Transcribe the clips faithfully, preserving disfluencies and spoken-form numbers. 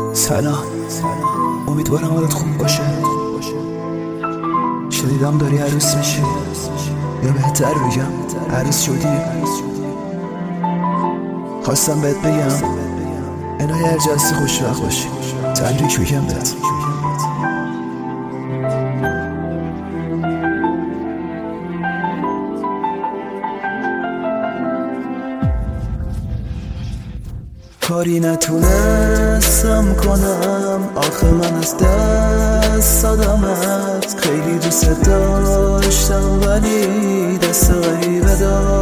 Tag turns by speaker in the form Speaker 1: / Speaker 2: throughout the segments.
Speaker 1: سلام، امیدوارم حالت خوب باشه. شنیدم داری عروس میشی، یا بهتر بگم عروس شدی. خواستم بهت بگم اینای هر جلسی خوشوقت باشی. تبریک میگم بهت. کاری نتونستم کنم، آخه من از دست دادمت. خیلی دوست داشتم ولی دست غریبه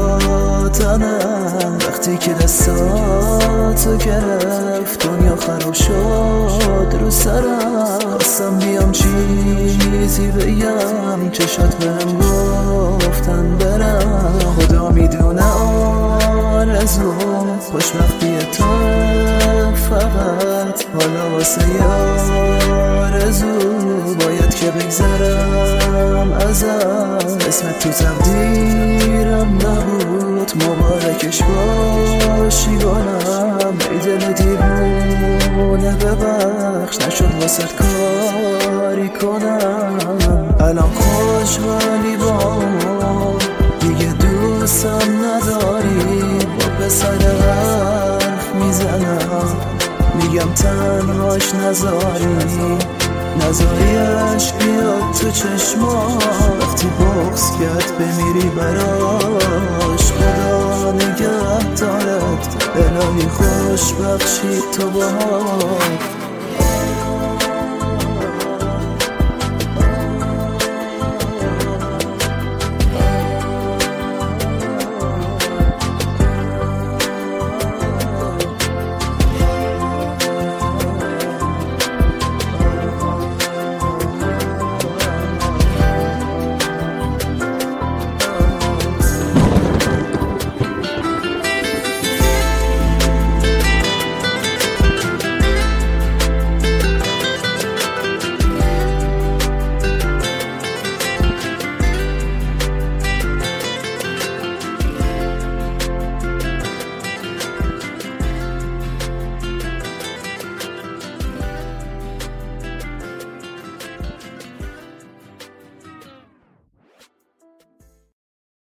Speaker 1: دادنم. وقتی که دستاتو گرفت دنیا خراب شد رو سرم. خواستم بیام چیزی بگم، چشات بهم گفتن برم. خدا میدونه آرزوم خوشبختی تو فقط. حالا واسه آرزو باید که بگذرم ازت. اسمت تو تقدیرم نبود، مبارکش باشی گلم. ای دل دیوونه ببخش، نشد واسه کاری کنم. الان خوشحالی با دیگه دوستم نداری. با پسر حرف میزنم، میگم تنهاش نذاری. نذاری عشق بیاد تو چشما، وقتی بغض کرد بمیری براش. خدا نگه دارد، الهی خوش بخشی تو با